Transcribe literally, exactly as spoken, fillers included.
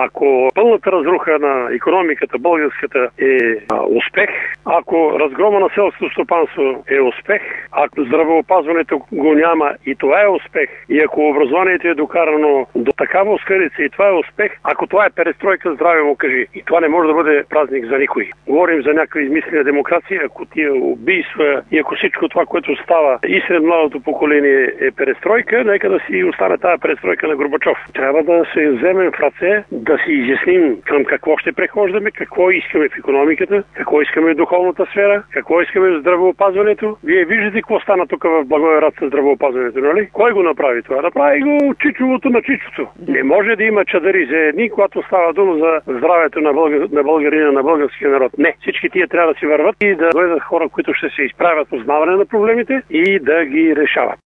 Ако пълната разруха на икономиката българската е а, успех, ако разгрома на селското стопанство е успех, ако здравеопазването го няма и това е успех, и ако образованието е докарано до такава оскъдица и това е успех, ако това е перестройка, здраве му кажи. И това не може да бъде празник за никой. Говорим за някаква измислена демокрация, ако тия убийства и ако всичко това, което става и сред младото поколение е перестройка, нека да си остане тази перестройка на Горбачов. Трябва да се вземем в ръце, да си изясним към какво ще прехождаме, какво искаме в икономиката, какво искаме в духовната сфера, какво искаме в здравеопазването. Вие виждате какво стана тук в Благоевград с здравеопазването, нали? Кой го направи това? Направи го чичовото на чичото. Не може да има чадъри за едни, когато става дума за здравето на, българ... на българина, на българския народ. Не. Всички тия трябва да си върват и да дойдат хора, които ще се изправят познаване на проблемите и да ги решават.